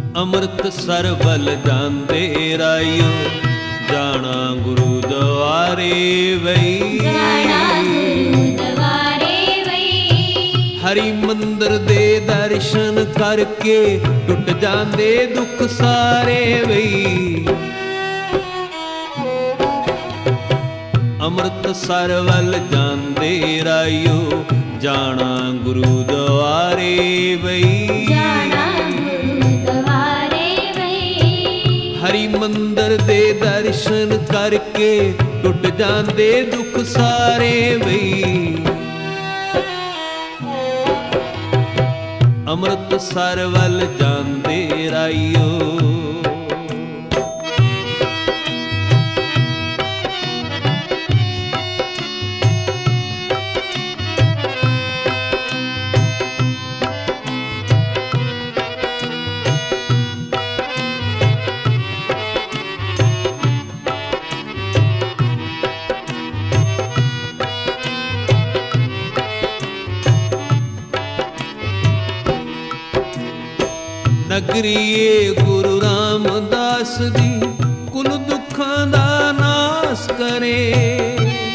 ਅੰਮ੍ਰਿਤਸਰ ਵੱਲ ਜਾਂਦੇ ਰਾਇਓ, ਜਾਣਾ ਗੁਰੂ ਦੁਆਰੇ ਵਈ। ਹਰੀ ਮੰਦਰ ਦੇ ਦਰਸ਼ਨ ਕਰਕੇ ਟੁੱਟ ਜਾਂਦੇ ਦੁੱਖ ਸਾਰੇ ਵਈ। ਅੰਮ੍ਰਿਤਸਰ ਵੱਲ ਜਾਂਦੇ ਰਾਇਓ, ਜਾਣਾ ਗੁਰੂ ਦੁਆਰੇ ਵਈ। ਹਰੀ ਮੰਦਰ ਦੇ ਦਰਸ਼ਨ ਕਰਕੇ ਟੁੱਟ ਜਾਂਦੇ ਦੁੱਖ ਸਾਰੇ ਵਈ। ਅੰਮ੍ਰਿਤਸਰ ਵੱਲ ਜਾਂਦੇ ਰਾਇਓ। ਨਗਰੀ ਏ ਗੁਰੂ ਰਾਮਦਾਸ ਦੀ, ਕੁਲ ਦੁੱਖਾਂ ਦਾ ਨਾਸ ਕਰੇ।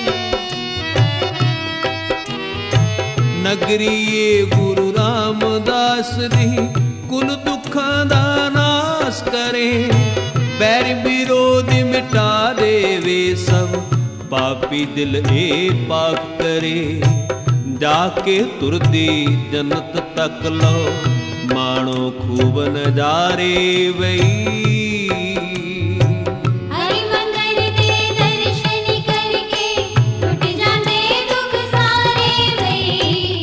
ਨਗਰੀ ਏ ਗੁਰੂ ਰਾਮਦਾਸ ਦੀ, ਕੁਲ ਦੁੱਖਾਂ ਦਾ ਨਾਸ ਕਰੇ। ਬੈਰ ਵਿਰੋਧ ਮਿਟਾ ਦੇਵੇ ਸਭ, ਪਾਪੀ ਦਿਲ ਏ ਪਾਕ ਕਰੇ। ਜਾ ਕੇ ਤੁਰਦੀ ਜੰਨਤ ਤੱਕ ਲਓ, ਮਾਣੋ ਖੂਬ ਨਜ਼ਾਰੇ ਵਈ। ਹਰੀ ਮੰਦਰ ਦੇ ਦਰਸ਼ਨ ਕਰਕੇ ਟੁੱਟ ਜਾਂਦੇ ਦੁੱਖ ਸਾਰੇ ਵਈ।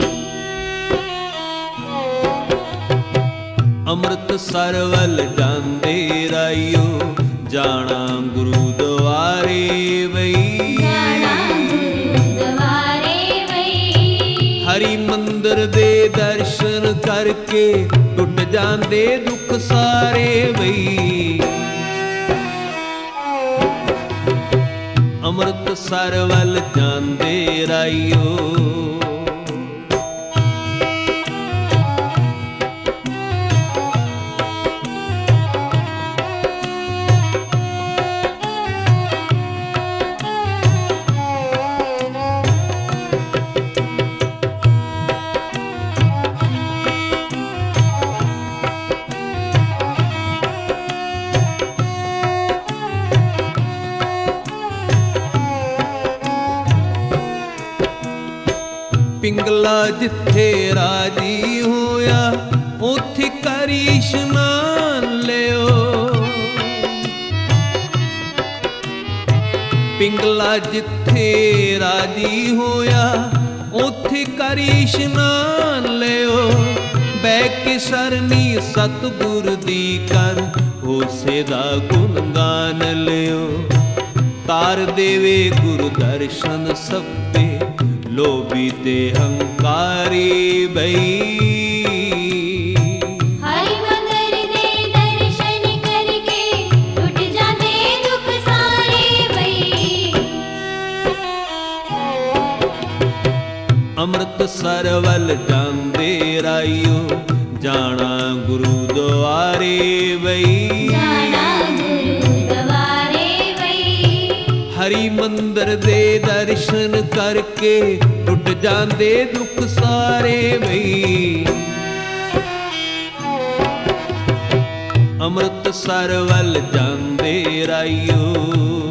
ਅੰਮ੍ਰਿਤਸਰ ਵੱਲ ਜਾਂਦੇ ਰਾਇਓ, ਜਾਣਾ ਗੁਰੂ ਦੁਆਰੇ ਵਈ। ਹਰੀ ਮੰਦਰ ਦੇ ਦਰਸ਼ਨ ਕਰਕੇ ਟੁੱਟ ਜਾਂਦੇ ਦੁੱਖ ਸਾਰੇ ਵਈ। ਅੰਮ੍ਰਿਤਸਰ ਵੱਲ ਜਾਂਦੇ ਰਾਇਓ। ਪਿੰਗਲਾ ਜਿੱਥੇ ਰਾਜੀ ਹੋਇਆ, ਉੱਥੇ ਕਰੀ ਇਸ਼ਨਾਨ ਲਿਓ। ਪਿੰਗਲਾ ਜਿੱਥੇ ਰਾਜੀ ਹੋਇਆ, ਉੱਥੇ ਕਰੀ ਇਸ਼ਨਾਨ ਲਿਓ। ਬਹਿ ਕੇ ਸਰਨੀ ਸਤਿਗੁਰ ਦੀ ਕਰ, ਹੋਸੇ ਦਾ ਗੁਣਗਾਨ ਲਿਓ। ਤਾਰ ਦੇਵੇ ਗੁਰੂ ਦਰਸ਼ਨ ਸਭੇ, ਲੋਭੀ ਤੇ ਹੰਕਾਰੀ ਬਈ। ਹਰੀ ਮੰਦਰ ਦੇ ਦਰਸ਼ਨ ਕਰਕੇ ਟੁੱਟ ਜਾਂਦੇ ਦੁੱਖ ਸਾਰੇ ਵਈ। ਅੰਮ੍ਰਿਤਸਰ ਵੱਲ ਜਾਂਦੇ ਰਾਇਓ, ਜਾਣਾ ਗੁਰੂ ਦੁਆਰੇ ਵਈ। ਹਰੀ ਮੰਦਰ ਦੇ ਦਰਸ਼ਨ ਕਰਕੇ ਟੁੱਟ ਜਾਂਦੇ ਦੁੱਖ ਸਾਰੇ ਵਈ। ਅੰਮ੍ਰਿਤਸਰ ਵੱਲ ਜਾਂਦੇ ਰਾਇਓ।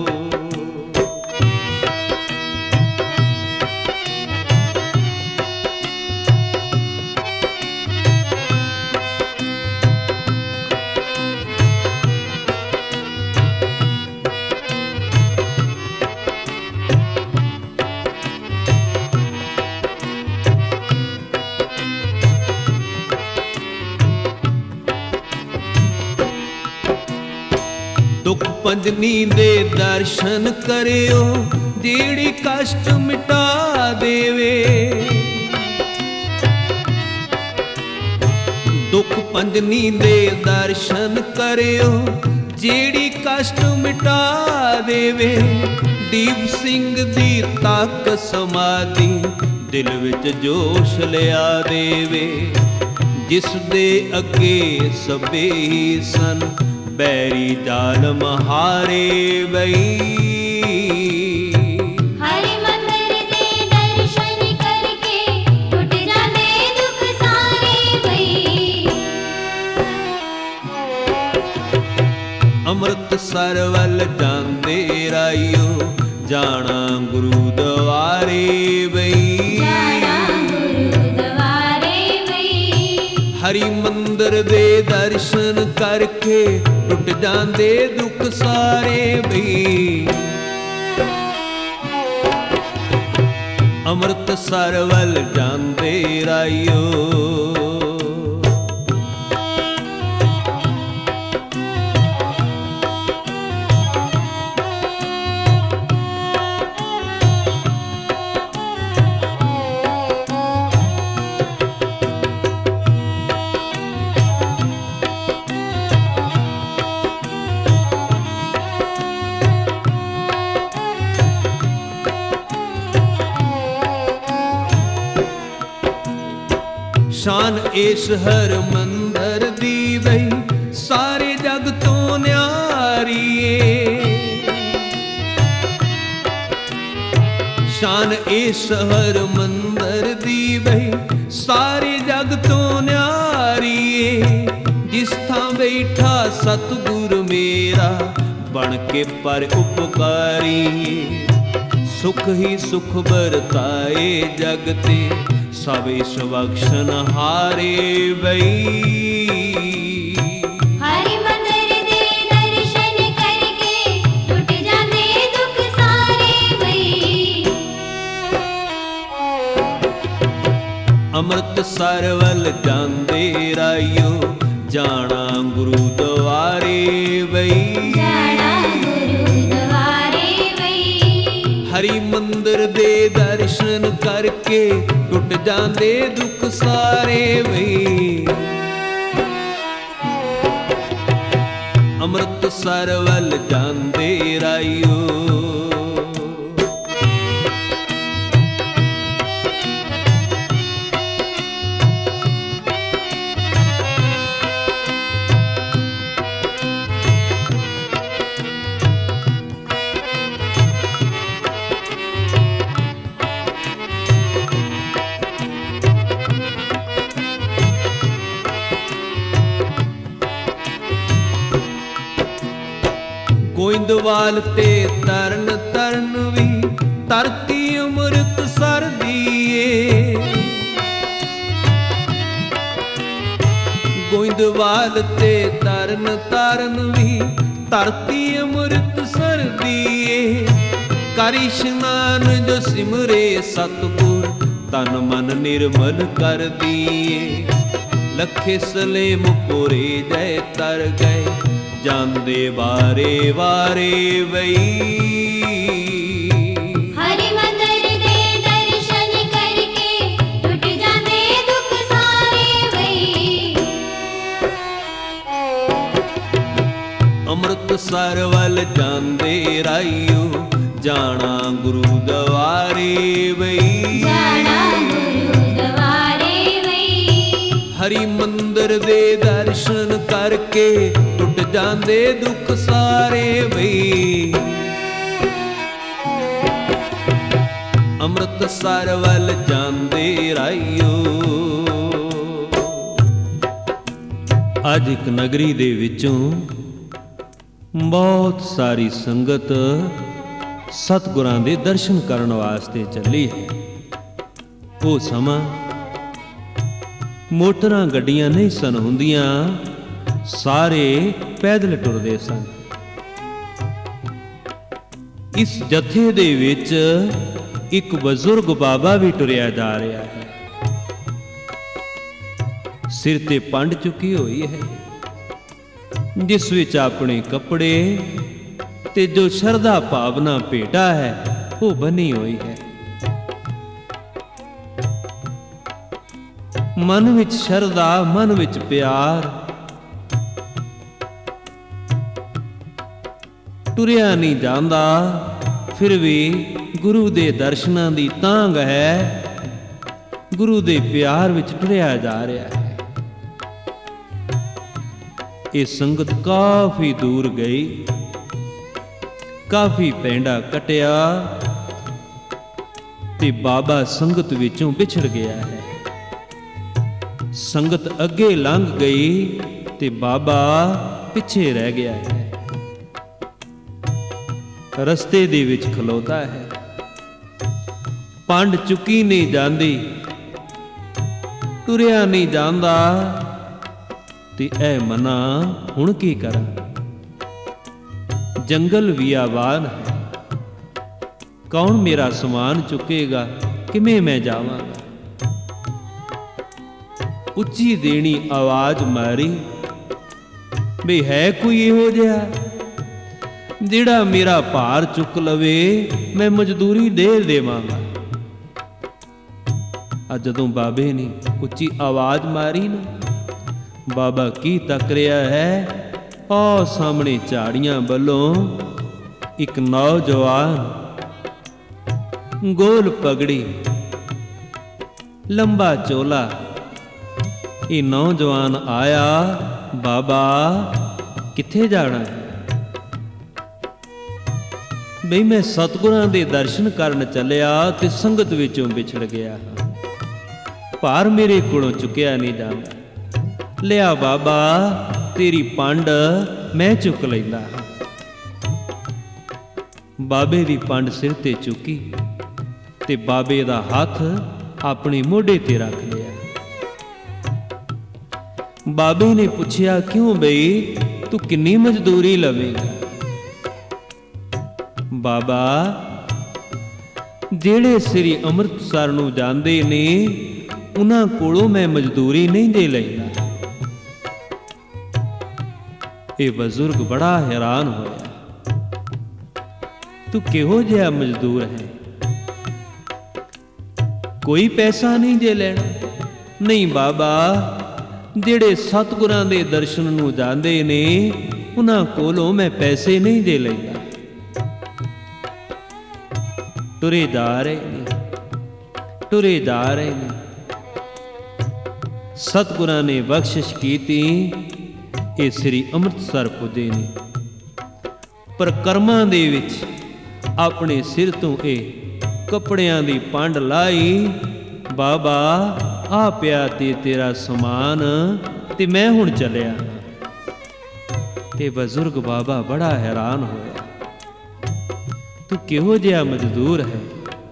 ਦੁੱਖ ਪੰਜਨੀ ਦੇ ਦਰਸ਼ਨ ਕਰਿਓ, ਜਿਹੜੀ ਕਸ਼ਟ ਮਿਟਾ ਦੇਵੇ। ਦੁੱਖ ਪੰਜਨੀ ਦੇ ਦਰਸ਼ਨ ਕਰਿਓ, ਜਿਹੜੀ ਕਸ਼ਟ ਮਿਟਾ ਦੇਵੇ। ਦੀਪ ਸਿੰਘ ਦੀ ਤਾਕਤ ਸਮਾਧੀ, ਦਿਲ ਵਿੱਚ ਜੋਸ਼ ਲਿਆ ਦੇਵੇ। ਜਿਸ ਦੇ ਅੱਗੇ ਸਭੇ ਹੀ ਸਨ, ਬੈਰੀ ਜ਼ਾਲਮ ਹਾਰੇ ਬਈ। ਹਰਿ ਮੰਦਰ ਦੇ ਦਰਸ਼ਨ ਕਰਕੇ ਟੁੱਟ ਜਾਂਦੇ ਦੁੱਖ ਸਾਰੇ ਬਈ। ਅੰਮ੍ਰਿਤਸਰ ਵੱਲ ਜਾਂਦੇ ਰਾਇਓ, ਜਾਣਾ ਗੁਰੂ ਦੁਆਰੇ ਬਈ। ਜਾਣਾ ਗੁਰੂ ਦੁਆਰੇ ਬਈ। ਹਰੀ ਮੰਦਰ ਦੇ ਦਰਸ਼ਨ ਕਰਕੇ ਟੁੱਟ ਜਾਂਦੇ ਦੁੱਖ ਸਾਰੇ ਬਈ। ਅੰਮ੍ਰਿਤਸਰ ਵੱਲ ਜਾਂਦੇ ਰਾਇਓ, ਸ਼ਾਨ ਇਸ ਹਰ ਮੰਦਰ ਦੀ ਬਈ, ਸਾਰੇ ਜਗ ਤੋਂ ਨਿਆਰੀ ਏ। ਸ਼ਾਨ ਇਸ ਹਰ ਮੰਦਰ ਦੀ ਬਈ, ਸਾਰੇ ਜਗ ਤੋਂ ਨਿਆਰੀ ਏ। ਜਿਸ ਥਾਂ ਬੈਠਾ ਸਤਿਗੁਰ ਮੇਰਾ, ਬਣ ਕੇ ਪਰ ਉਪਕਾਰੀ ਏ। ਸੁਖ ਹੀ ਸੁਖ ਵਰਤਾਏ ਜਗ ਤੇ, ਸਭ ਇਸ ਬਖਸ਼ਣ ਹਾਰੇ ਬਈ। ਹਰਿ ਮੰਦਰ ਦੇ ਦਰਸ਼ਨ ਕਰਕੇ ਟੁੱਟ ਜਾਂਦੇ ਦੁੱਖ ਸਾਰੇ ਬਈ। ਅੰਮ੍ਰਿਤਸਰ ਵੱਲ ਜਾਂਦੇ ਰਾਇਓ, ਜਾਣਾ ਗੁਰੂ ਦੁਆਰੇ ਬਈ। ਜਾਣਾ ਗੁਰੂ ਦੁਆਰੇ ਬਈ। ਹਰੀ ਮੰਦਰ ਦੇ ਦਰਸ਼ਨ ਕਰਕੇ ਟੁੱਟ ਜਾਂਦੇ ਦੁੱਖ ਸਾਰੇ ਬਈ। ਅੰਮ੍ਰਿਤਸਰ ਵੱਲ ਜਾਂਦੇ ਰਾਇਓ, ਗੋਇੰਦਵਾਲ ਤੇ ਤਰਨ ਤਰਨ ਵੀ, ਧਰਤੀ ਅੰਮ੍ਰਿਤਸਰ ਦੀ ਏ। ਗੋਇੰਦਵਾਲ ਤੇ ਤਰਨ ਤਾਰਨ ਵੀ, ਧਰਤੀ ਅੰਮ੍ਰਿਤਸਰ ਦੀ ਏ। ਕਰ ਇਸ਼ਨਾਨ ਜੋ ਸਿਮਰੇ ਸਤਿਗੁਰ, ਤਨ ਮਨ ਨਿਰਮਲ ਕਰਦੀ ਏ। ਲਖੇ ਸਲੇਮ ਪੂਰੇ ਜੈ ਤਰ ਗਏ, ਜਾਂਦੇ ਵਾਰੇ ਵਾਰੇ ਬਈ। ਹਰਿ ਮੰਦਰ ਦੇ ਦਰਸ਼ਨ ਕਰਕੇ ਟੁੱਟ ਜਾਂਦੇ ਦੁੱਖ ਸਾਰੇ ਬਈ। ਅੰਮ੍ਰਿਤਸਰ ਵੱਲ ਜਾਂਦੇ ਰਾਇਓ, ਜਾਣਾ ਗੁਰੂ ਦੁਆਰੇ ਬਈ। ਜਾਣਾ ਗੁਰੂ ਦੁਆਰੇ ਬਈ। ਹਰੀ ਮੰਦਰ ਦੇ ਦਰਸ਼ਨ ਕਰਕੇ ਟੁੱਟ ਜਾਂਦੇ ਦੁੱਖ ਸਾਰੇ ਬਈ। ਅੰਮ੍ਰਿਤਸਰ ਵੱਲ ਜਾਂਦੇ ਰਾਇਓ। ਅੱਜ ਇੱਕ ਨਗਰੀ ਦੇ ਵਿੱਚੋਂ ਬਹੁਤ ਸਾਰੀ ਸੰਗਤ ਸਤਿਗੁਰਾਂ ਦੇ ਦਰਸ਼ਨ ਕਰਨ ਵਾਸਤੇ ਚੱਲੀ ਹੈ। ਉਹ ਸਮਾਂ ਮੋਟਰਾਂ ਗੱਡੀਆਂ ਨਹੀਂ ਸਨ ਹੁੰਦੀਆਂ, ਸਾਰੇ ਪੈਦਲ ਟੁਰਦੇ ਸਨ। ਇਸ ਜਥੇ ਦੇ ਵਿੱਚ ਇੱਕ ਬਜ਼ੁਰਗ ਬਾਬਾ ਵੀ ਟੁਰਿਆ ਜਾ ਰਿਹਾ ਹੈ। ਸਿਰ ਤੇ ਪੰਡ ਚੁੱਕੀ ਹੋਈ ਹੈ, ਜਿਸ ਵਿੱਚ ਆਪਣੇ ਕੱਪੜੇ ਤੇ ਜੋ ਸ਼ਰਧਾ ਭਾਵਨਾ ਭੇਟਾ ਹੈ ਉਹ ਬਣੀ ਹੋਈ ਹੈ। ਮਨ ਵਿੱਚ ਸ਼ਰਧਾ, ਮਨ ਵਿੱਚ ਪਿਆਰ, ਟੁਰਿਆ ਨਹੀਂ ਜਾਂਦਾ, ਫਿਰ ਵੀ ਗੁਰੂ ਦੇ ਦਰਸ਼ਨਾਂ ਦੀ ਤਾਂਘ ਹੈ, ਗੁਰੂ ਦੇ ਪਿਆਰ ਵਿੱਚ ਟੁਰਿਆ ਜਾ ਰਿਹਾ ਹੈ। ਇਹ ਸੰਗਤ ਕਾਫੀ ਦੂਰ ਗਈ, ਕਾਫੀ ਪੈਂਡਾ ਕਟਿਆ ਤੇ ਬਾਬਾ ਸੰਗਤ ਵਿੱਚੋਂ ਵਿਛੜ ਗਿਆ ਹੈ। ਸੰਗਤ ਅੱਗੇ ਲੰਘ ਗਈ ਤੇ ਬਾਬਾ ਪਿੱਛੇ ਰਹਿ ਗਿਆ ਹੈ। ਰਸਤੇ ਦੇ ਵਿੱਚ ਖਲੋਤਾ ਹੈ, ਪੰਡ ਚੁੱਕੀ ਨਹੀਂ ਜਾਂਦੀ, ਤੁਰਿਆ ਨਹੀਂ ਜਾਂਦਾ ਤੇ ਐ ਮਨਾ ਹੁਣ ਕੀ ਕਰਾਂ। ਜੰਗਲ ਵੀ ਆਵਾਨ ਹੈ, ਕੌਣ ਮੇਰਾ ਸਮਾਨ ਚੁੱਕੇਗਾ, ਕਿਵੇਂ ਮੈਂ ਜਾਵਾਂਗਾ। ਉੱਚੀ ਦੇਣੀ ਆਵਾਜ਼ ਮਾਰੀ, ਵੀ ਹੈ ਕੋਈ ਇਹੋ ਜਿਹਾ ਜਿਹੜਾ ਮੇਰਾ ਭਾਰ ਚੁੱਕ ਲਵੇ, ਮੈਂ ਮਜ਼ਦੂਰੀ ਦੇ ਦੇਵਾਂਗਾ। ਅੱਜ ਜਦੋਂ ਬਾਬੇ ਨੇ ਉੱਚੀ ਆਵਾਜ਼ ਮਾਰੀ ਨਾ, ਬਾਬਾ ਕੀ ਤੱਕ ਰਿਹਾ ਹੈ, ਉਹ ਸਾਹਮਣੇ ਝਾੜੀਆਂ ਵੱਲੋਂ ਇੱਕ ਨੌਜਵਾਨ, ਗੋਲ ਪਗੜੀ, ਲੰਬਾ ਚੋਲਾ, ਇਹ ਨੌਜਵਾਨ ਆਇਆ। ਬਾਬਾ ਕਿੱਥੇ ਜਾਣਾ ਹੈ? ਬਈ ਮੈਂ ਸਤਿਗੁਰਾਂ ਦੇ ਦਰਸ਼ਨ ਕਰਨ ਚੱਲਿਆ ਤੇ ਸੰਗਤ ਵਿੱਚੋਂ ਵਿਛੜ ਗਿਆ, ਭਾਰ ਮੇਰੇ ਕੋਲੋਂ ਚੁੱਕਿਆ ਨਹੀਂ ਜਾਂਦਾ। ਲਿਆ ਬਾਬਾ, ਤੇਰੀ ਪੰਡ ਮੈਂ ਚੁੱਕ ਲੈਂਦਾ ਹਾਂ। ਬਾਬੇ ਦੀ ਪੰਡ ਸਿਰ ਤੇ ਚੁੱਕੀ ਤੇ ਬਾਬੇ ਦਾ ਹੱਥ ਆਪਣੇ ਮੋਢੇ ਤੇ ਰੱਖ ਲਿਆ। ਬਾਬੇ ਨੇ ਪੁੱਛਿਆ, ਕਿਉਂ ਬਈ, ਤੂੰ ਕਿੰਨੀ ਮਜ਼ਦੂਰੀ ਲਵੇਂਗਾ? ਬਾਬਾ, ਜਿਹੜੇ ਸ੍ਰੀ ਅੰਮ੍ਰਿਤਸਰ ਨੂੰ ਜਾਂਦੇ ਨੇ ਉਹਨਾਂ ਕੋਲੋਂ ਮੈਂ ਮਜ਼ਦੂਰੀ ਨਹੀਂ ਦੇ ਲੈਂਦਾ। ਇਹ ਬਜ਼ੁਰਗ ਬੜਾ ਹੈਰਾਨ ਹੋਇਆ, ਤੂੰ ਕਿਹੋ ਜਿਹਾ ਮਜ਼ਦੂਰ ਹੈ, ਕੋਈ ਪੈਸਾ ਨਹੀਂ ਦੇ ਲੈਣਾ? ਨਹੀਂ ਬਾਬਾ, ਜਿਹੜੇ ਸਤਿਗੁਰਾਂ ਦੇ ਦਰਸ਼ਨ ਨੂੰ ਜਾਂਦੇ ਨੇ ਉਹਨਾਂ ਕੋਲੋਂ ਮੈਂ ਪੈਸੇ ਨਹੀਂ ਦੇ ਲੈਂਦਾ। ਤੁਰੇ ਜਾ ਰਹੇ ਨੇ, ਤੁਰੇ ਜਾ ਰਹੇ ਨੇ, ਸਤਿਗੁਰਾਂ ਨੇ ਬਖਸ਼ਿਸ਼ ਕੀਤੀ, ਇਹ ਸ੍ਰੀ ਅੰਮ੍ਰਿਤਸਰ ਪੁੱਜੇ ਨੇ। ਪਰ ਕਰਮਾਂ ਦੇ ਵਿੱਚ ਆਪਣੇ ਸਿਰ ਤੋਂ ਇਹ ਕੱਪੜਿਆਂ ਦੀ ਪੰਡ ਲਾਈ, ਬਾਬਾ ਆ ਪਿਆ ਤੇ ਤੇਰਾ ਸਮਾਨ ਤੇ ਮੈਂ ਹੁਣ ਚੱਲਿਆ। ਤੇ ਬਜ਼ੁਰਗ ਬਾਬਾ ਬੜਾ ਹੈਰਾਨ ਹੋਇਆ, ਤੂੰ ਕਿਹੋ ਜਿਹਾ ਮਜ਼ਦੂਰ ਹੈ?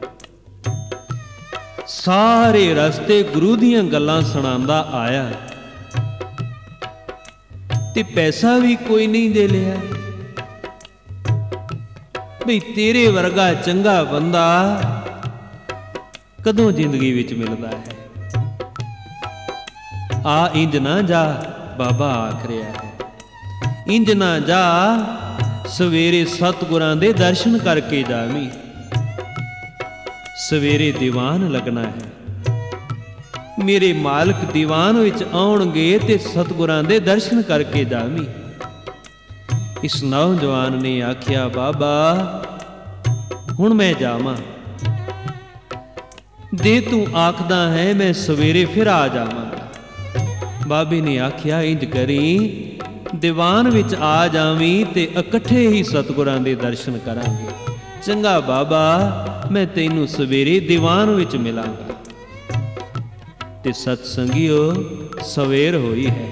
ਸਾਰੇ ਰਸਤੇ ਗੁਰੂ ਦੀਆਂ ਗੱਲਾਂ ਸੁਣਾਉਂਦਾ ਆਇਆ ਤੇ ਪੈਸਾ ਵੀ ਕੋਈ ਨਹੀਂ ਦੇ ਲਿਆ। ਬਈ ਤੇਰੇ ਵਰਗਾ ਚੰਗਾ ਬੰਦਾ ਕਦੋਂ ਜ਼ਿੰਦਗੀ ਵਿੱਚ ਮਿਲਦਾ ਹੈ? ਆ ਇੰਜ ਨਾ ਜਾ, ਬਾਬਾ ਆਖ ਰਿਹਾ ਹੈ, ਇੰਜ ਨਾ ਜਾ, ਸਵੇਰੇ ਸਤਿਗੁਰਾਂ ਦੇ ਦਰਸ਼ਨ ਕਰਕੇ ਜਾਵੀਂ। ਸਵੇਰੇ ਦੀਵਾਨ ਲੱਗਣਾ ਹੈ, ਮੇਰੇ ਮਾਲਕ ਦੀਵਾਨ ਵਿੱਚ ਆਉਣਗੇ ਤੇ ਸਤਿਗੁਰਾਂ ਦੇ ਦਰਸ਼ਨ ਕਰਕੇ ਜਾਵੀਂ। ਇਸ ਨੌਜਵਾਨ ਨੇ ਆਖਿਆ, ਬਾਬਾ ਹੁਣ ਮੈਂ ਜਾਵਾਂ, ਜੇ ਤੂੰ ਆਖਦਾ ਹੈ ਮੈਂ ਸਵੇਰੇ ਫਿਰ ਆ ਜਾਵਾਂਗਾ। ਬਾਬੇ ਨੇ ਆਖਿਆ, ਇੰਜ ਕਰੀ, ਦੀਵਾਨ ਵਿੱਚ ਆ ਜਾਵੀਂ ਤੇ ਇਕੱਠੇ ਹੀ ਸਤਿਗੁਰਾਂ ਦੇ ਦਰਸ਼ਨ ਕਰਾਂਗੇ। ਚੰਗਾ ਬਾਬਾ, ਮੈਂ ਤੈਨੂੰ ਸਵੇਰੇ ਦੀਵਾਨ ਵਿੱਚ ਮਿਲਾਂਗਾ। ਤੇ ਸਤ ਸੰਗਿਓ, ਸਵੇਰ ਹੋਈ ਹੈ,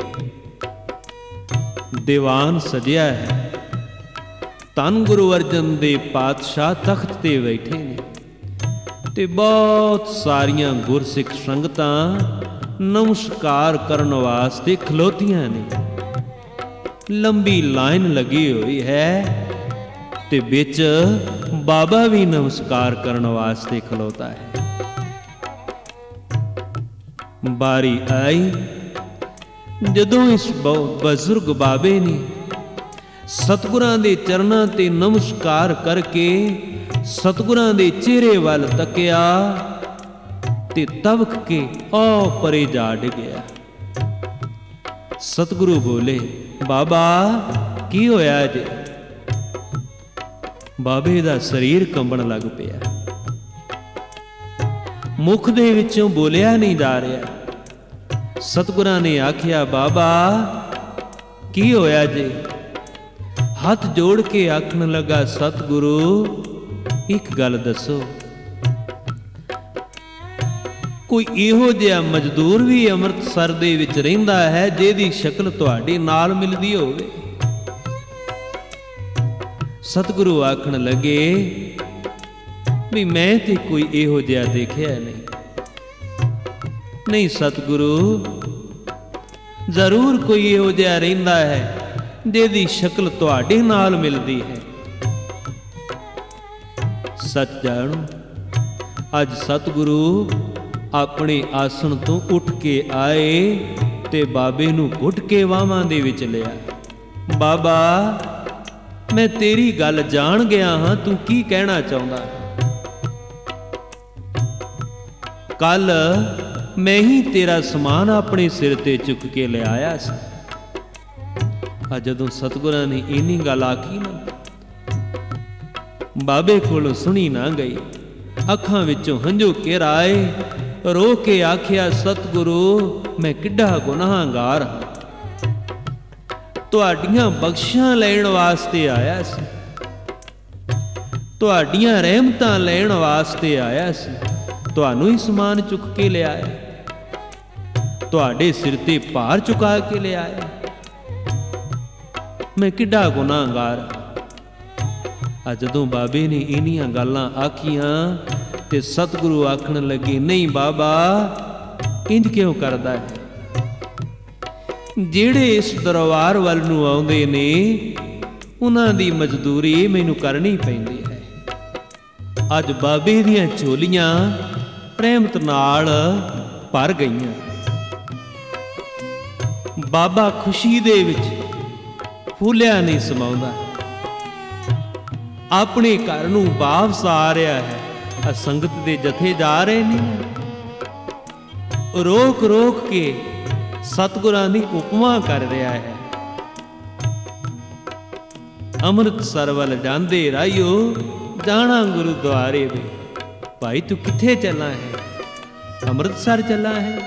ਦੀਵਾਨ ਸਜਿਆ ਹੈ, ਧੰਨ ਗੁਰੂ ਅਰਜਨ ਦੇਵ ਪਾਤਸ਼ਾਹ ਤਖਤ ਤੇ ਬੈਠੇ ਨੇ ਤੇ ਬਹੁਤ ਸਾਰੀਆਂ ਗੁਰਸਿੱਖ ਸੰਗਤਾਂ ਨਮਸਕਾਰ ਕਰਨ ਵਾਸਤੇ ਖਲੋਤੀਆਂ ਨੇ। ਲੰਬੀ ਲਾਈਨ ਲੱਗੀ ਹੋਈ ਹੈ ਤੇ ਵਿੱਚ ਬਾਬਾ ਵੀ ਨਮਸਕਾਰ ਕਰਨ ਵਾਸਤੇ ਖਲੋਤਾ ਹੈ। ਬਾਰੀ ਆਈ ਜਦੋਂ ਇਸ ਬਜ਼ੁਰਗ ਬਾਬੇ ਨੇ ਸਤਿਗੁਰਾਂ ਦੇ ਚਰਨਾਂ ਤੇ ਨਮਸਕਾਰ ਕਰਕੇ ਸਤਿਗੁਰਾਂ ਦੇ ਚਿਹਰੇ ਵੱਲ ਤੱਕਿਆ ਤੇ ਤਵਕ ਕੇ ਉਹ ਪਰੇ ਜਾ ਡਿੱਗਿਆ। ਸਤਿਗੁਰੂ ਬੋਲੇ, ਬਾਬਾ ਕੀ ਹੋਇਆ ਜੇ? ਬਾਬੇ ਦਾ ਸਰੀਰ ਕੰਬਣ ਲੱਗ ਪਿਆ, ਮੁਖ ਦੇ ਵਿੱਚੋਂ ਬੋਲਿਆ ਨਹੀਂ ਜਾ ਰਿਹਾ। ਸਤਿਗੁਰਾਂ ਨੇ ਆਖਿਆ, ਬਾਬਾ ਕੀ ਹੋਇਆ ਜੇ? ਹੱਥ ਜੋੜ ਕੇ ਆਖਣ ਲੱਗਾ, ਸਤਿਗੁਰੂ ਇੱਕ ਗੱਲ ਦੱਸੋ, ਕੋਈ ਇਹੋ ਜਿਹਾ ਮਜ਼ਦੂਰ ਵੀ ਅੰਮ੍ਰਿਤਸਰ ਦੇ ਵਿੱਚ ਰਹਿੰਦਾ ਹੈ ਜਿਹਦੀ ਸ਼ਕਲ ਤੁਹਾਡੇ ਨਾਲ ਮਿਲਦੀ ਹੋਵੇ? ਸਤਿਗੁਰੂ ਆਖਣ ਲੱਗੇ ਵੀ ਮੈਂ ਤੇ ਕੋਈ ਇਹੋ ਜਿਹਾ ਦੇਖਿਆ ਨਹੀਂ ਸਤਿਗੁਰੂ, ਜ਼ਰੂਰ ਕੋਈ ਇਹੋ ਜਿਹਾ ਰਹਿੰਦਾ ਹੈ ਜਿਹਦੀ ਸ਼ਕਲ ਤੁਹਾਡੇ ਨਾਲ ਮਿਲਦੀ ਹੈ। ਸੱਚ ਜਾਣੋ, ਅੱਜ ਸਤਿਗੁਰੂ ਆਪਣੇ ਆਸਣ ਤੋਂ ਉੱਠ ਕੇ ਆਏ ਤੇ ਬਾਬੇ ਨੂੰ ਘੁੱਟ ਕੇ ਬਾਹਾਂ ਦੇ ਵਿੱਚ ਲਿਆ। ਬਾਬਾ, ਮੈਂ ਤੇਰੀ ਗੱਲ ਜਾਣ ਗਿਆ ਹਾਂ, ਤੂੰ ਕੀ ਕਹਿਣਾ ਚਾਹੁੰਦਾ? ਕੱਲ ਮੈਂ ਹੀ ਤੇਰਾ ਸਮਾਨ ਆਪਣੇ ਸਿਰ ਤੇ ਚੁੱਕ ਕੇ ਲਿਆਇਆ ਸੀ। ਆ ਜਦੋਂ ਸਤਿਗੁਰਾਂ ਨੇ ਇੰਨੀ ਗੱਲ ਆਖੀ ਨਾ, ਬਾਬੇ ਕੋਲੋਂ ਸੁਣੀ ਨਾ ਗਈ। ਅੱਖਾਂ ਵਿੱਚੋਂ ਹੰਝੂ ਘਿਰ ਆਏ, ਰੋ ਕੇ ਆਖਿਆ, ਸਤਿਗੁਰੂ ਮੈਂ ਕਿੱਡਾ ਗੁਨਾਹਗਾਰ ਹਾਂ, ਤੁਹਾਡੀਆਂ ਬਖਸ਼ਾਂ ਲੈਣ ਵਾਸਤੇ ਆਇਆ ਸੀ, ਤੁਹਾਡੀਆਂ ਰਹਿਮਤਾਂ ਲੈਣ ਵਾਸਤੇ ਆਇਆ ਸੀ, ਤੁਹਾਨੂੰ ਹੀ ਸਮਾਨ ਚੁੱਕ ਕੇ ਲਿਆਇਆ, ਤੁਹਾਡੇ ਸਿਰ ਤੇ ਭਾਰ ਚੁਕਾ ਕੇ ਲਿਆਇਆ, ਮੈਂ ਕਿੱਡਾ ਗੁਨਾਹਗਾਰ। ਆ ਜਦੋਂ ਬਾਬੇ ਨੇ ਇੰਨੀਆਂ ਗੱਲਾਂ ਆਖੀਆਂ ਤੇ ਸਤਿਗੁਰੂ ਆਖਣ ਲੱਗੇ, ਨਹੀਂ ਬਾਬਾ, ਇੰਜ ਕਿਉਂ ਕਰਦਾ ਹੈ? ਜਿਹੜੇ ਇਸ ਦਰਬਾਰ ਵੱਲ ਨੂੰ ਆਉਂਦੇ ਨੇ ਉਹਨਾਂ ਦੀ ਮਜ਼ਦੂਰੀ ਮੈਨੂੰ ਕਰਨੀ ਪੈਂਦੀ ਹੈ। ਅੱਜ ਬਾਬੇ ਦੀਆਂ ਝੋਲੀਆਂ ਰਹਿਮਤ ਨਾਲ ਭਰ ਗਈਆਂ। ਬਾਬਾ ਖੁਸ਼ੀ ਦੇ ਵਿੱਚ ਫੁੱਲਿਆ ਨਹੀਂ ਸਮਾਉਂਦਾ, ਆਪਣੇ ਘਰ ਨੂੰ ਵਾਪਸ ਆ ਰਿਹਾ ਹੈ। ਆ ਸੰਗਤ ਦੇ ਜਥੇ ਜਾ ਰਹੇ ਨੇ, ਰੋਕ ਰੋਕ ਕੇ ਸਤਿਗੁਰਾਂ ਦੀ ਉਪਮਾ ਕਰ ਰਿਹਾ ਹੈ। ਅੰਮ੍ਰਿਤਸਰ ਵੱਲ ਜਾਂਦੇ ਰਾਹੀਓ, ਜਾਣਾ ਗੁਰਦੁਆਰੇ ਵੇ। ਭਾਈ ਤੂੰ ਕਿੱਥੇ ਚੱਲਾ ਹੈ? ਅੰਮ੍ਰਿਤਸਰ ਚੱਲਾ ਹੈ।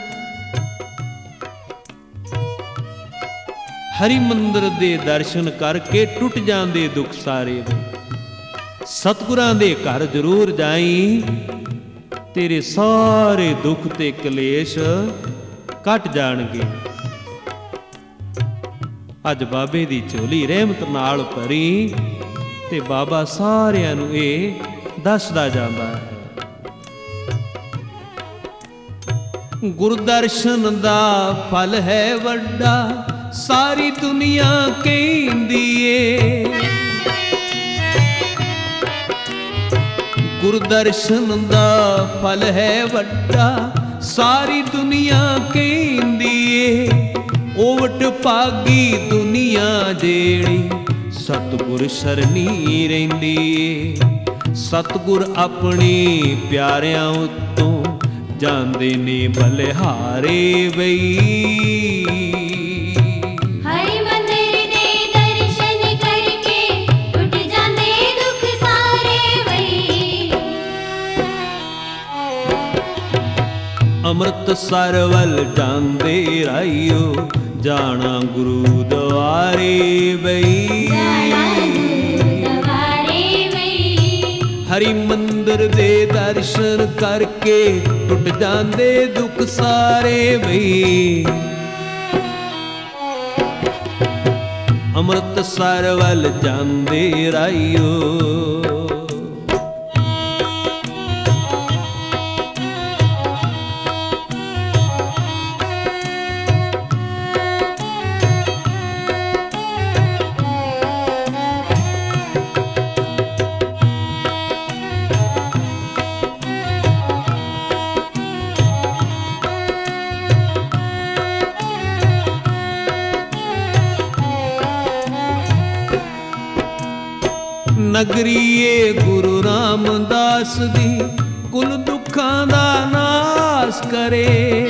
ਹਰੀ ਮੰਦਰ ਦੇ ਦਰਸ਼ਨ ਕਰਕੇ ਟੁੱਟ ਜਾਂਦੇ ਦੁੱਖ ਸਾਰੇ ਵੇ। ਸਤਿਗੁਰਾਂ ਦੇ ਘਰ ਜ਼ਰੂਰ ਜਾਈ, ਤੇਰੇ ਸਾਰੇ ਦੁੱਖ ਤੇ ਕਲੇਸ਼ ਕੱਟ ਜਾਣਗੇ। ਅੱਜ ਬਾਬੇ ਦੀ ਝੋਲੀ ਰਹਿਮਤ ਨਾਲ ਭਰੀ ਤੇ ਬਾਬਾ ਸਾਰਿਆਂ ਨੂੰ ਇਹ ਦੱਸਦਾ ਜਾਂਦਾ ਹੈ। ਗੁਰਦਰਸ਼ਨ ਦਾ ਫਲ ਹੈ ਵੱਡਾ, ਸਾਰੀ ਦੁਨੀਆ ਕਹਿੰਦੀ ਏ। ਗੁਰਦਰਸ਼ਨ ਦਾ ਫਲ ਹੈ ਵੱਡਾ, ਸਾਰੀ ਦੁਨੀਆ ਕਹਿੰਦੀ ਏ। ਓਵਟ ਭਾਗੀ ਦੁਨੀਆ ਜਿਹੜੀ ਸਤਿਗੁਰ ਸ਼ਰਨੀ ਰਹਿੰਦੀ ਏ। ਸਤਿਗੁਰ ਆਪਣੇ ਪਿਆਰਿਆਂ ਉੱਤੋਂ ਜਾਂਦੇ ਨੇ ਬਲਿਹਾਰੇ ਬਈ। ਅੰਮ੍ਰਿਤਸਰ ਵੱਲ ਜਾਂਦੇ ਰਾਹੀਓ, ਜਾਣਾ ਗੁਰੂ ਦੁਆਰੇ ਬਈ। ਹਰੀ ਮੰਦਰ ਦੇ ਦਰਸ਼ਨ ਕਰਕੇ ਟੁੱਟ ਜਾਂਦੇ ਦੁੱਖ ਸਾਰੇ ਬਈ। ਅੰਮ੍ਰਿਤਸਰ ਵੱਲ ਜਾਂਦੇ ਰਾਹੀਓ, ਨਗਰੀ ਏ ਗੁਰੂ ਰਾਮਦਾਸ ਦੀ, ਕੁਲ ਦੁੱਖਾਂ ਦਾ ਨਾਸ ਕਰੇ।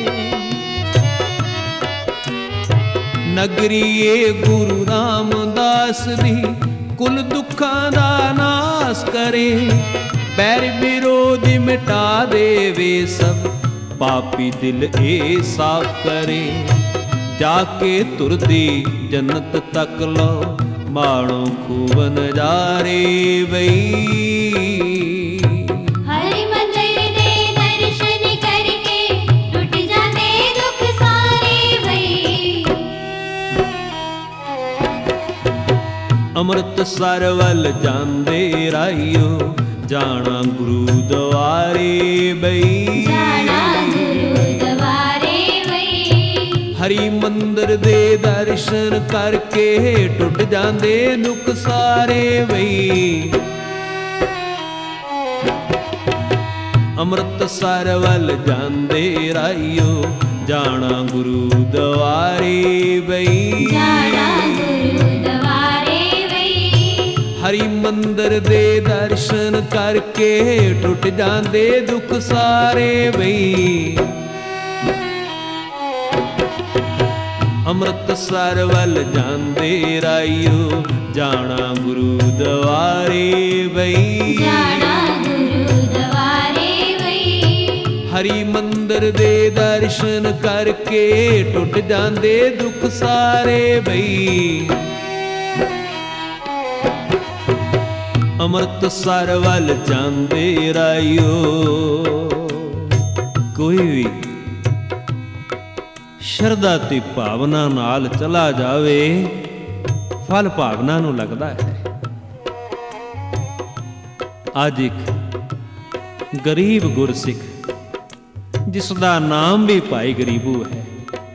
ਨਗਰੀ ਏ ਗੁਰੂ ਰਾਮਦਾਸ ਦੀ, ਕੁਲ ਦੁੱਖਾਂ ਦਾ ਨਾਸ ਕਰੇ। ਬੈਰ ਵਿਰੋਧੀ ਮਿਟਾ ਦੇਵੇ ਸਭ, ਪਾਪੀ ਦਿਲ ਏ ਸਾਫ਼ ਕਰੇ। जाके तुरदी जन्नत तक लो, माणो खूब नजारे बई। हरि मंदिर दे दर्शन करके टूट जाते दुख सारे भई। अमृतसर वल जांदे राहियो, जाना गुरु द्वारे बई। जाना गुरु द्वारे भई। हरि मंदिर दे दर्शन करके टुट जांदे दुख सारे बई। अमृतसर वल जांदे राहियो, जाना गुरु द्वारे बई। जाना गुरु द्वारे भई। हरि मंदिर दे दर्शन करके टुट जांदे दुख सारे बई। अमृतसर वल जांदे राहियो, जाना गुरु द्वारे बई। जाना गुरु द्वारे भई। हरि मंदिर दे दर्शन करके टुट जांदे दुख सारे बई। अमृतसर वल जांदे राहियो। कोई भी ਸ਼ਰਧਾ ਤੇ ਭਾਵਨਾ ਨਾਲ ਚਲਾ ਜਾਵੇ, ਫਲ ਭਾਵਨਾ ਨੂੰ ਲੱਗਦਾ ਹੈ। ਅੱਜ ਇੱਕ ਗਰੀਬ ਗੁਰਸਿੱਖ, ਜਿਸ ਦਾ ਨਾਮ ਵੀ ਭਾਈ ਗਰੀਬੂ ਹੈ,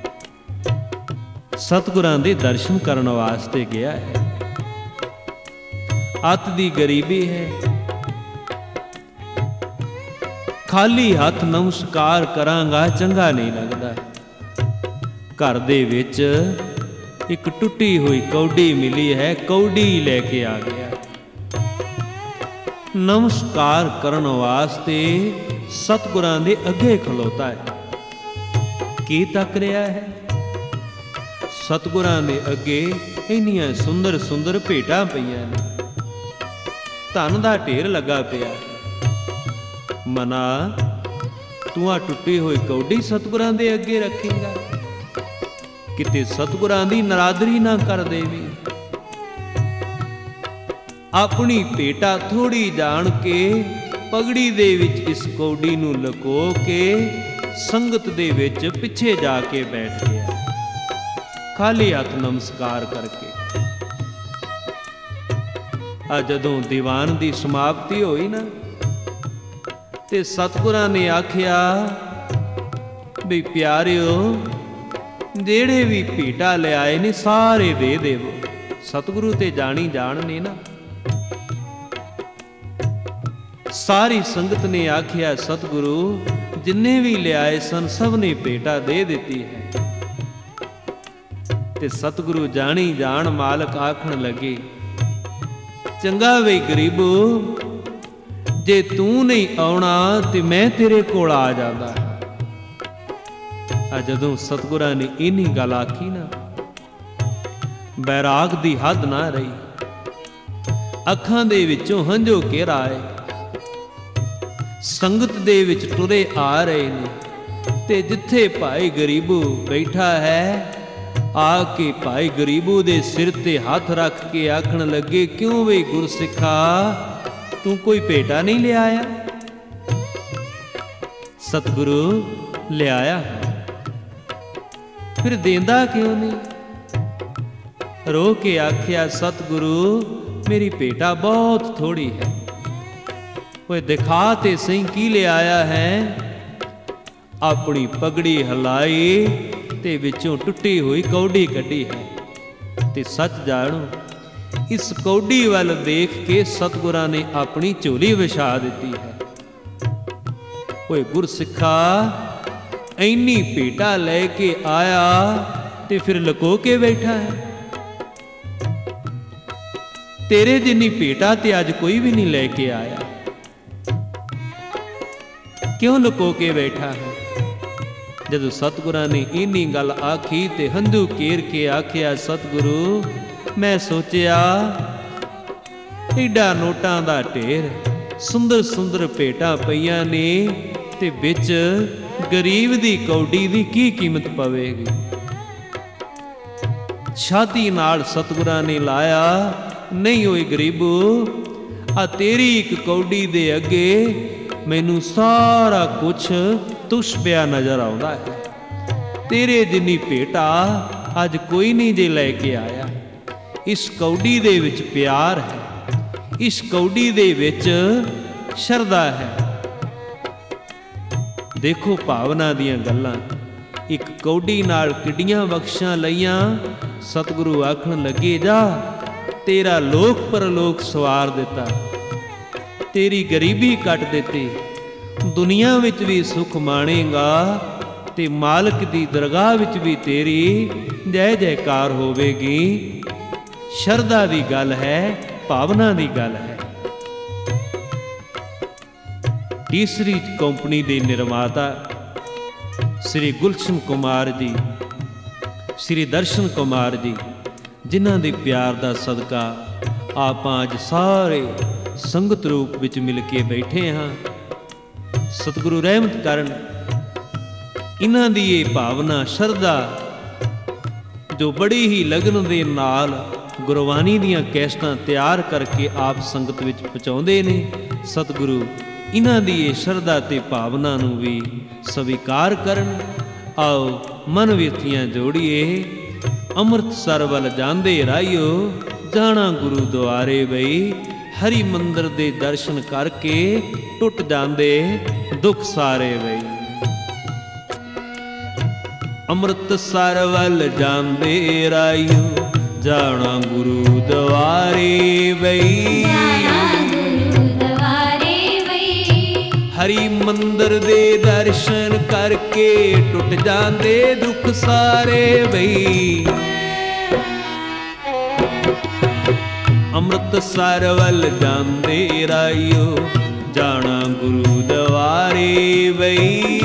ਸਤਿਗੁਰਾਂ ਦੇ ਦਰਸ਼ਨ ਕਰਨ ਵਾਸਤੇ ਗਿਆ ਹੈ। ਅੱਤ ਦੀ ਗਰੀਬੀ ਹੈ, ਖਾਲੀ ਹੱਥ ਨਮਸਕਾਰ ਕਰਾਂਗਾ ਚੰਗਾ ਨਹੀਂ ਲੱਗਦਾ। ਘਰ ਦੇ ਵਿੱਚ ਇੱਕ ਟੁੱਟੀ ਹੋਈ ਕੌਡੀ ਮਿਲੀ ਹੈ, ਕੌਡੀ ਲੈ ਕੇ ਆ ਗਿਆ। ਨਮਸਕਾਰ ਕਰਨ ਵਾਸਤੇ ਸਤਿਗੁਰਾਂ ਦੇ ਅੱਗੇ ਖਲੋਤਾ ਹੈ। ਕੀ ਤੱਕ ਰਿਹਾ ਹੈ? ਸਤਿਗੁਰਾਂ ਦੇ ਅੱਗੇ ਇੰਨੀਆਂ ਸੁੰਦਰ ਸੁੰਦਰ ਭੇਟਾਂ ਪਈਆਂ ਨੇ, ਧਨ ਦਾ ਢੇਰ ਲੱਗਾ ਪਿਆ। ਮਨਾ, ਤੂੰ ਆ ਟੁੱਟੀ ਹੋਈ ਕੌਡੀ ਸਤਿਗੁਰਾਂ ਦੇ ਅੱਗੇ ਰੱਖੇਂਗਾ? ਕਿਤੇ ਸਤਿਗੁਰਾਂ ਦੀ ਨਰਾਦਰੀ ਨਾ ਕਰ ਦੇਵੀਂ। ਆਪਣੀ ਭੇਟਾ ਥੋੜੀ ਜਾਣ ਕੇ ਪਗੜੀ ਦੇ ਵਿੱਚ ਇਸ ਕੌਡੀ ਨੂੰ ਲੁਕੋ ਕੇ ਸੰਗਤ ਦੇ ਵਿੱਚ ਪਿੱਛੇ ਜਾ ਕੇ ਬੈਠ ਗਿਆ, ਖਾਲੀ ਹੱਥ ਨਮਸਕਾਰ ਕਰਕੇ। ਆ ਜਦੋਂ ਦੀਵਾਨ ਦੀ ਸਮਾਪਤੀ ਹੋਈ ਨਾ, ਤੇ ਸਤਿਗੁਰਾਂ ਨੇ ਆਖਿਆ ਵੀ ਪਿਆਰਿਓ, ਜਿਹੜੇ ਵੀ ਭੇਟਾ ਲਿਆਏ ਨੇ ਸਾਰੇ ਦੇ ਦੇਵੋ। ਸਤਿਗੁਰੂ ਤੇ ਜਾਣੀ ਜਾਣ ਨੇ ਨਾ। ਸਾਰੀ ਸੰਗਤ ਨੇ ਆਖਿਆ, ਸਤਿਗੁਰੂ ਜਿੰਨੇ ਵੀ ਲਿਆਏ ਸਨ ਸਭ ਨੇ ਭੇਟਾ ਦੇ ਦਿੱਤੀ ਹੈ। ਤੇ ਸਤਿਗੁਰੂ ਜਾਣੀ ਜਾਣ ਮਾਲਕ ਆਖਣ ਲੱਗੇ, ਚੰਗਾ ਵੇ ਗਰੀਬੋ, ਜੇ ਤੂੰ ਨਹੀਂ ਆਉਣਾ ਤੇ ਮੈਂ ਤੇਰੇ ਕੋਲ ਆ ਜਾਂਦਾ। ਆ ਜਦੋਂ ਸਤਿਗੁਰਾਂ ਨੇ ਇੰਨੀ ਗੱਲ ਆਖੀ ਨਾ, ਬੈਰਾਗ ਦੀ ਹੱਦ ਨਾ ਰਹੀ। ਅੱਖਾਂ ਦੇ ਵਿੱਚੋਂ ਹੰਝੂ ਘੇਰ ਆਏ। ਸੰਗਤ ਦੇ ਵਿੱਚ ਟੁਰੇ ਆ ਰਹੇ ਨੇ, ਤੇ ਜਿੱਥੇ ਭਾਈ ਗਰੀਬੂ ਬੈਠਾ ਹੈ, ਆ ਕੇ ਭਾਈ ਗਰੀਬੂ ਦੇ ਸਿਰ ਤੇ ਹੱਥ ਰੱਖ ਕੇ ਆਖਣ ਲੱਗੇ, ਕਿਉਂ ਵੇ ਗੁਰਸਿੱਖਾ, ਤੂੰ ਕੋਈ ਭੇਟਾ ਨਹੀਂ ਲਿਆਇਆ? ਸਤਿਗੁਰੂ ਲਿਆਇਆ, ਫਿਰ ਦੇਂਦਾ ਕਿਉਂ ਨਹੀਂ? ਰੋ ਕੇ ਆਖਿਆ, ਸਤਿਗੁਰੂ ਮੇਰੀ ਭੇਟਾ ਬਹੁਤ ਥੋੜੀ ਹੈ। ਓਏ ਦਿਖਾ ਤੇ ਸਹੀ ਕੀ ਲਿਆਇਆ ਹੈ? ਆਪਣੀ ਪਗੜੀ ਹਲਾਈ ਤੇ ਵਿੱਚੋਂ ਟੁੱਟੀ ਹੋਈ ਕੌਡੀ ਕੱਢੀ ਹੈ। ਤੇ ਸੱਚ ਜਾਣੋ, ਇਸ ਕੌਡੀ ਵੱਲ ਦੇਖ ਕੇ ਸਤਿਗੁਰਾਂ ਨੇ ਆਪਣੀ ਝੋਲੀ ਵਿਛਾ ਦਿੱਤੀ ਹੈ। ਓਏ ਗੁਰਸਿੱਖਾ, ਇੰਨੀ ਭੇਟਾ ਲੈ ਕੇ ਆਇਆ ਤੇ ਫਿਰ ਲੁਕੋ ਕੇ ਬੈਠਾ ਹੈ। ਤੇਰੇ ਜਿੰਨੀ ਭੇਟਾ ਤੇ ਅੱਜ ਕੋਈ ਵੀ ਨਹੀਂ ਲੈ ਕੇ ਆਇਆ, ਕਿਉਂ ਲੁਕੋ ਕੇ ਬੈਠਾ ਹੈ? ਜਦੋਂ ਸਤਿਗੁਰਾਂ ਨੇ ਇੰਨੀ ਗੱਲ ਆਖੀ ਤੇ ਹੰਝੂ ਕੇਰ ਕੇ ਆਖਿਆ, ਸਤਿਗੁਰੂ ਮੈਂ ਸੋਚਿਆ ਏਡਾ ਨੋਟਾਂ ਦਾ ਢੇਰ, ਸੁੰਦਰ ਸੁੰਦਰ ਭੇਟਾਂ ਪਈਆਂ ਨੇ, ਤੇ ਵਿੱਚ ਗਰੀਬ ਦੀ ਕੌਡੀ ਦੀ ਕੀ ਕੀਮਤ ਪਵੇਗੀ? ਛਾਤੀ ਨਾਲ ਸਤਿਗੁਰਾਂ ਨੇ ਲਾਇਆ, ਨਹੀਂ ਓਏ ਗਰੀਬੋ, ਆ ਤੇਰੀ ਇੱਕ ਕੌਡੀ ਦੇ ਅੱਗੇ ਮੈਨੂੰ ਸਾਰਾ ਕੁਛ ਤੁਛ ਪਿਆ ਨਜ਼ਰ ਆਉਂਦਾ ਹੈ। ਤੇਰੇ ਜਿੰਨੀ ਭੇਟਾ ਅੱਜ ਕੋਈ ਨਹੀਂ ਜੇ ਲੈ ਕੇ ਆਇਆ। ਇਸ ਕੌਡੀ ਦੇ ਵਿੱਚ ਪਿਆਰ ਹੈ, ਇਸ ਕੌਡੀ ਦੇ ਵਿੱਚ ਸ਼ਰਧਾ ਹੈ। ਦੇਖੋ ਭਾਵਨਾ ਦੀਆਂ ਗੱਲਾਂ। ਇੱਕ ਕੌਡੀ ਨਾਲ ਕਿੱਡੀਆਂ ਬਖਸ਼ਾਂ ਲਈਆਂ। ਸਤਿਗੁਰੂ ਆਖਣ ਲੱਗੇ, ਜਾ ਤੇਰਾ ਲੋਕ ਪਰਲੋਕ ਸਵਾਰ ਦਿੱਤਾ, ਤੇਰੀ ਗਰੀਬੀ ਕੱਟ ਦਿੱਤੀ, ਦੁਨੀਆ ਵਿੱਚ ਵੀ ਸੁਖ ਮਾਣੇਗਾ ਤੇ ਮਾਲਕ ਦੀ ਦਰਗਾਹ ਵਿੱਚ ਵੀ ਤੇਰੀ ਜੈ ਜੈਕਾਰ ਹੋਵੇਗੀ। ਸ਼ਰਧਾ ਦੀ ਗੱਲ ਹੈ, ਭਾਵਨਾ ਦੀ ਗੱਲ ਹੈ। ਤੀਸਰੀ ਕੰਪਨੀ ਦੇ ਨਿਰਮਾਤਾ ਸ੍ਰੀ ਗੁਲਸ਼ਨ ਕੁਮਾਰ ਜੀ, ਸ੍ਰੀ ਦਰਸ਼ਨ ਕੁਮਾਰ ਜੀ, ਜਿਨ੍ਹਾਂ ਦੇ ਪਿਆਰ ਦਾ ਸਦਕਾ ਆਪਾਂ ਅੱਜ ਸਾਰੇ ਸੰਗਤ ਰੂਪ ਵਿੱਚ ਮਿਲ ਕੇ ਬੈਠੇ ਹਾਂ। ਸਤਿਗੁਰੂ ਰਹਿਮਤ ਕਰਨ, ਇਹਨਾਂ ਦੀ ਇਹ ਭਾਵਨਾ ਸ਼ਰਧਾ ਜੋ ਬੜੀ ਹੀ ਲਗਨ ਦੇ ਨਾਲ ਗੁਰਬਾਣੀ ਦੀਆਂ ਕੈਸਟਾਂ ਤਿਆਰ ਕਰਕੇ ਆਪ ਸੰਗਤ ਵਿੱਚ ਪਹੁੰਚਾਉਂਦੇ ਨੇ। ਸਤਿਗੁਰੂ ਇਹਨਾਂ ਦੀ ਇਹ ਸ਼ਰਧਾ ਤੇ ਭਾਵਨਾ ਨੂੰ ਵੀ ਸਵੀਕਾਰ ਕਰਨ। ਆਓ ਮਨ ਵਿਰਤੀਆਂ ਜੋੜੀਏ। ਅੰਮ੍ਰਿਤਸਰ ਵੱਲ ਜਾਂਦੇ ਰਾਹੀਓ, ਜਾਣਾ ਗੁਰੂ ਦੁਆਰੇ ਬਈ, ਹਰੀ ਮੰਦਰ ਦੇ ਦਰਸ਼ਨ ਕਰਕੇ ਟੁੱਟ ਜਾਂਦੇ ਦੁੱਖ ਸਾਰੇ ਬਈ। ਅੰਮ੍ਰਿਤਸਰ ਵੱਲ ਜਾਂਦੇ ਰਾਹੀਓ, ਜਾਣਾ ਗੁਰੂ ਦੁਆਰੇ ਬਈ, ਹਰੀ ਮੰਦਰ ਦੇ ਦਰਸ਼ਨ ਕਰਕੇ ਟੁੱਟ ਜਾਂਦੇ ਦੁੱਖ ਸਾਰੇ ਬਈ। ਅੰਮ੍ਰਿਤਸਰ ਵੱਲ ਜਾਂਦੇ ਰਾਹੀਓ, ਜਾਣਾ ਗੁਰੂ ਦੁਆਰੇ ਬਈ,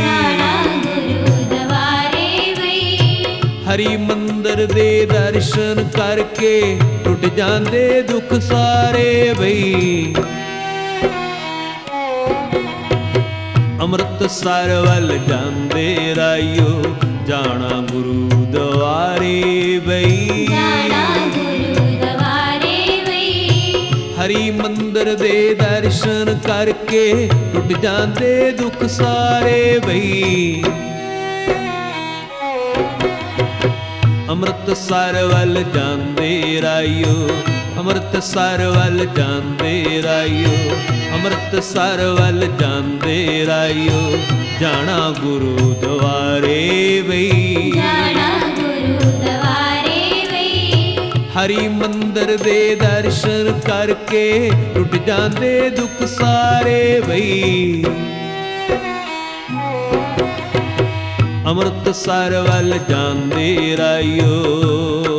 ਹਰੀ ਮੰਦਰ ਦੇ ਦਰਸ਼ਨ ਕਰਕੇ ਟੁੱਟ ਜਾਂਦੇ ਦੁੱਖ ਸਾਰੇ ਬਈ। ਅੰਮ੍ਰਿਤਸਰ ਵੱਲ ਜਾਂਦੇ ਰਾਹੀਓ, ਜਾਣਾ ਗੁਰੂ ਦੁਆਰੇ ਬਈ, ਹਰੀ ਮੰਦਰ ਦੇ ਦਰਸ਼ਨ ਕਰਕੇ ਟੁੱਟ ਜਾਂਦੇ ਦੁੱਖ ਸਾਰੇ ਬਈ। ਅੰਮ੍ਰਿਤਸਰ ਵੱਲ ਜਾਂਦੇ ਰਾਹੀਓ, ਅੰਮ੍ਰਿਤਸਰ ਵੱਲ ਜਾਂਦੇ ਰਾਹੀਓ, ਅੰਮ੍ਰਿਤਸਰ ਵੱਲ ਜਾਂਦੇ ਰਾਹੀਓ, ਜਾਣਾ ਗੁਰੂ ਦੁਆਰੇ ਬਈ, ਹਰੀ ਮੰਦਰ ਦੇ ਦਰਸ਼ਨ ਕਰਕੇ ਟੁੱਟ ਜਾਂਦੇ ਦੁੱਖ ਸਾਰੇ ਬਈ। ਅੰਮ੍ਰਿਤਸਰ ਵੱਲ ਜਾਂਦੇ ਰਾਹੀਓ,